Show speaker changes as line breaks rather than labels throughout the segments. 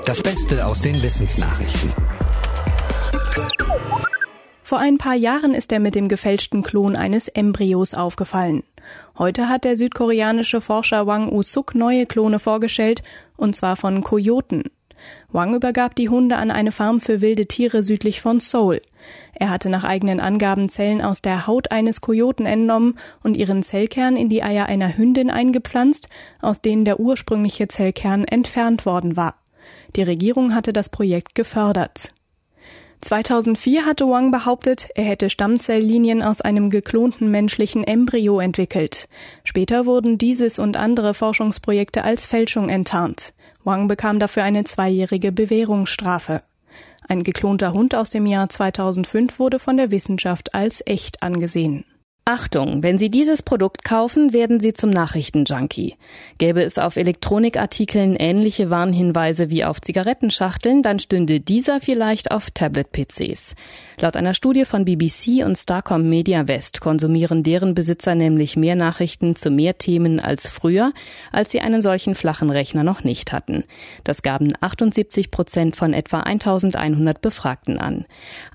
Das Beste aus den Wissensnachrichten.
Vor ein paar Jahren ist er mit dem gefälschten Klon eines Embryos aufgefallen. Heute hat der südkoreanische Forscher Hwang Woo-suk neue Klone vorgestellt, und zwar von Kojoten. Hwang übergab die Hunde an eine Farm für wilde Tiere südlich von Seoul. Er hatte nach eigenen Angaben Zellen aus der Haut eines Kojoten entnommen und ihren Zellkern in die Eier einer Hündin eingepflanzt, aus denen der ursprüngliche Zellkern entfernt worden war. Die Regierung hatte das Projekt gefördert. 2004 hatte Hwang behauptet, er hätte Stammzelllinien aus einem geklonten menschlichen Embryo entwickelt. Später wurden dieses und andere Forschungsprojekte als Fälschung enttarnt. Hwang bekam dafür eine 2-jährige Bewährungsstrafe. Ein geklonter Hund aus dem Jahr 2005 wurde von der Wissenschaft als echt angesehen.
Achtung, wenn Sie dieses Produkt kaufen, werden Sie zum Nachrichtenjunkie. Gäbe es auf Elektronikartikeln ähnliche Warnhinweise wie auf Zigarettenschachteln, dann stünde dieser vielleicht auf Tablet-PCs. Laut einer Studie von BBC und Starcom Media West konsumieren deren Besitzer nämlich mehr Nachrichten zu mehr Themen als früher, als sie einen solchen flachen Rechner noch nicht hatten. Das gaben 78% von etwa 1100 Befragten an.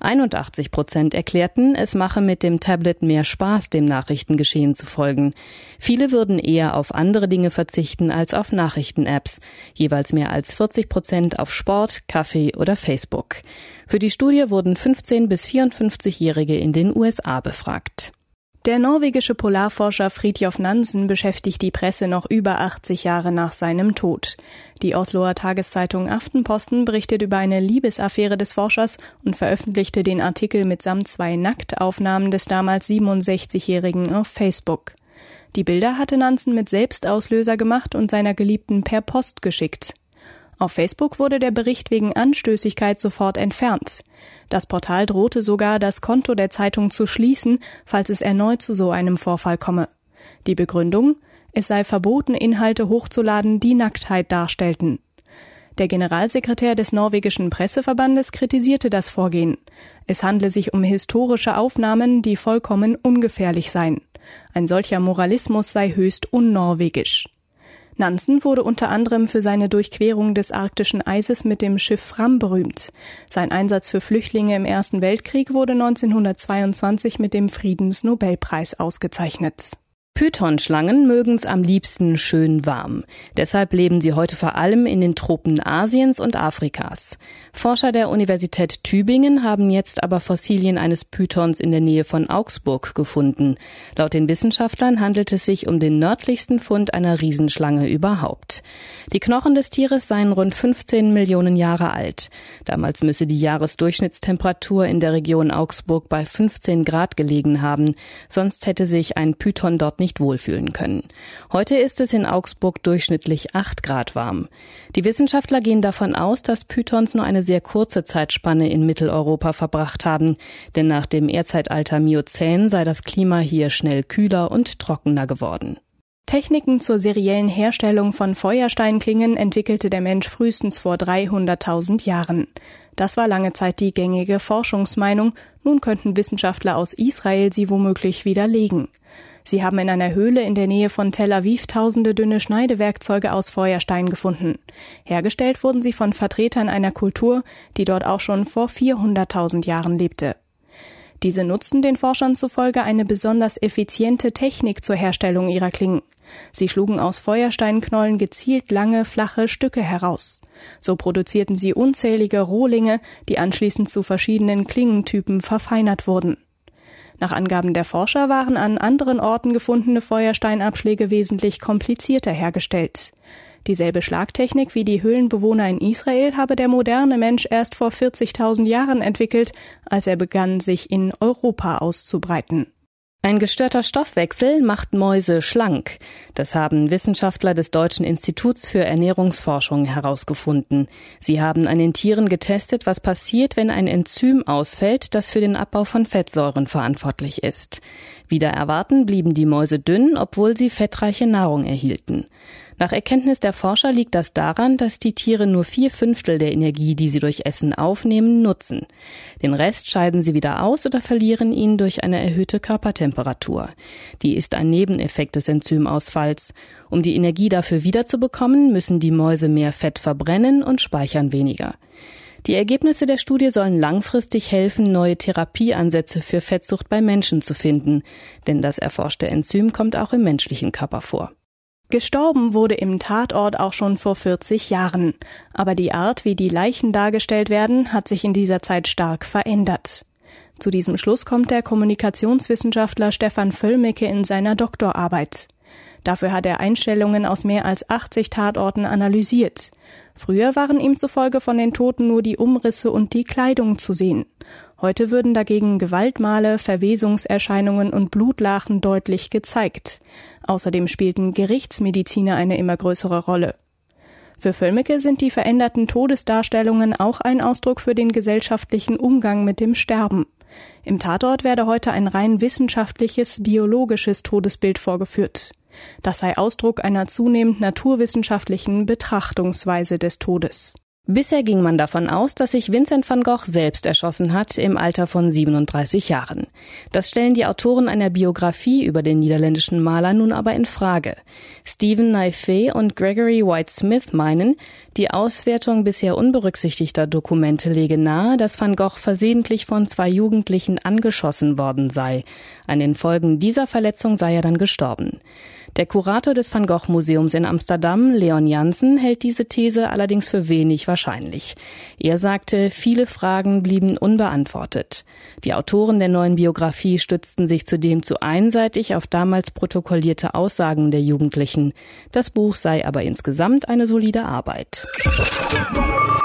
81% erklärten, es mache mit dem Tablet mehr Spaß, dem Nachrichtengeschehen zu folgen. Viele würden eher auf andere Dinge verzichten als auf Nachrichten-Apps. Jeweils mehr als 40% auf Sport, Kaffee oder Facebook. Für die Studie wurden 15- bis 54-Jährige in den USA befragt.
Der norwegische Polarforscher Fridtjof Nansen beschäftigt die Presse noch über 80 Jahre nach seinem Tod. Die Osloer Tageszeitung Aftenposten berichtet über eine Liebesaffäre des Forschers und veröffentlichte den Artikel mitsamt 2 Nacktaufnahmen des damals 67-Jährigen auf Facebook. Die Bilder hatte Nansen mit Selbstauslöser gemacht und seiner Geliebten per Post geschickt. Auf Facebook wurde der Bericht wegen Anstößigkeit sofort entfernt. Das Portal drohte sogar, das Konto der Zeitung zu schließen, falls es erneut zu so einem Vorfall komme. Die Begründung? Es sei verboten, Inhalte hochzuladen, die Nacktheit darstellten. Der Generalsekretär des norwegischen Presseverbandes kritisierte das Vorgehen. Es handle sich um historische Aufnahmen, die vollkommen ungefährlich seien. Ein solcher Moralismus sei höchst unnorwegisch. Nansen wurde unter anderem für seine Durchquerung des arktischen Eises mit dem Schiff Fram berühmt. Sein Einsatz für Flüchtlinge im Ersten Weltkrieg wurde 1922 mit dem Friedensnobelpreis ausgezeichnet.
Pythonschlangen mögen's am liebsten schön warm. Deshalb leben sie heute vor allem in den Tropen Asiens und Afrikas. Forscher der Universität Tübingen haben jetzt aber Fossilien eines Pythons in der Nähe von Augsburg gefunden. Laut den Wissenschaftlern handelt es sich um den nördlichsten Fund einer Riesenschlange überhaupt. Die Knochen des Tieres seien rund 15 Millionen Jahre alt. Damals müsse die Jahresdurchschnittstemperatur in der Region Augsburg bei 15 Grad gelegen haben. Sonst hätte sich ein Python dort nicht wohlfühlen können. Heute ist es in Augsburg durchschnittlich 8 Grad warm. Die Wissenschaftler gehen davon aus, dass Pythons nur eine sehr kurze Zeitspanne in Mitteleuropa verbracht haben, denn nach dem Erdzeitalter Miozän sei das Klima hier schnell kühler und trockener geworden.
Techniken zur seriellen Herstellung von Feuersteinklingen entwickelte der Mensch frühestens vor 300.000 Jahren. Das war lange Zeit die gängige Forschungsmeinung. Nun könnten Wissenschaftler aus Israel sie womöglich widerlegen. Sie haben in einer Höhle in der Nähe von Tel Aviv tausende dünne Schneidewerkzeuge aus Feuerstein gefunden. Hergestellt wurden sie von Vertretern einer Kultur, die dort auch schon vor 400.000 Jahren lebte. Diese nutzten den Forschern zufolge eine besonders effiziente Technik zur Herstellung ihrer Klingen. Sie schlugen aus Feuersteinknollen gezielt lange, flache Stücke heraus. So produzierten sie unzählige Rohlinge, die anschließend zu verschiedenen Klingentypen verfeinert wurden. Nach Angaben der Forscher waren an anderen Orten gefundene Feuersteinabschläge wesentlich komplizierter hergestellt. Dieselbe Schlagtechnik wie die Höhlenbewohner in Israel habe der moderne Mensch erst vor 40.000 Jahren entwickelt, als er begann, sich in Europa auszubreiten.
Ein gestörter Stoffwechsel macht Mäuse schlank. Das haben Wissenschaftler des Deutschen Instituts für Ernährungsforschung herausgefunden. Sie haben an den Tieren getestet, was passiert, wenn ein Enzym ausfällt, das für den Abbau von Fettsäuren verantwortlich ist. Wider Erwarten blieben die Mäuse dünn, obwohl sie fettreiche Nahrung erhielten. Nach Erkenntnis der Forscher liegt das daran, dass die Tiere nur 4/5 der Energie, die sie durch Essen aufnehmen, nutzen. Den Rest scheiden sie wieder aus oder verlieren ihn durch eine erhöhte Körpertemperatur. Die ist ein Nebeneffekt des Enzymausfalls. Um die Energie dafür wiederzubekommen, müssen die Mäuse mehr Fett verbrennen und speichern weniger. Die Ergebnisse der Studie sollen langfristig helfen, neue Therapieansätze für Fettsucht bei Menschen zu finden, denn das erforschte Enzym kommt auch im menschlichen Körper vor.
Gestorben wurde im Tatort auch schon vor 40 Jahren. Aber die Art, wie die Leichen dargestellt werden, hat sich in dieser Zeit stark verändert. Zu diesem Schluss kommt der Kommunikationswissenschaftler Stefan Völmecke in seiner Doktorarbeit. Dafür hat er Einstellungen aus mehr als 80 Tatorten analysiert. Früher waren ihm zufolge von den Toten nur die Umrisse und die Kleidung zu sehen. Heute würden dagegen Gewaltmale, Verwesungserscheinungen und Blutlachen deutlich gezeigt. Außerdem spielten Gerichtsmediziner eine immer größere Rolle. Für Völmecke sind die veränderten Todesdarstellungen auch ein Ausdruck für den gesellschaftlichen Umgang mit dem Sterben. Im Tatort werde heute ein rein wissenschaftliches, biologisches Todesbild vorgeführt. Das sei Ausdruck einer zunehmend naturwissenschaftlichen Betrachtungsweise des Todes.
Bisher ging man davon aus, dass sich Vincent van Gogh selbst erschossen hat, im Alter von 37 Jahren. Das stellen die Autoren einer Biografie über den niederländischen Maler nun aber in Frage. Stephen Naifeh und Gregory White Smith meinen, die Auswertung bisher unberücksichtigter Dokumente lege nahe, dass Van Gogh versehentlich von 2 Jugendlichen angeschossen worden sei. An den Folgen dieser Verletzung sei er dann gestorben. Der Kurator des Van Gogh Museums in Amsterdam, Leon Jansen, hält diese These allerdings für wenig wahrscheinlich. Er sagte, viele Fragen blieben unbeantwortet. Die Autoren der neuen Biografie stützten sich zudem zu einseitig auf damals protokollierte Aussagen der Jugendlichen. Das Buch sei aber insgesamt eine solide Arbeit.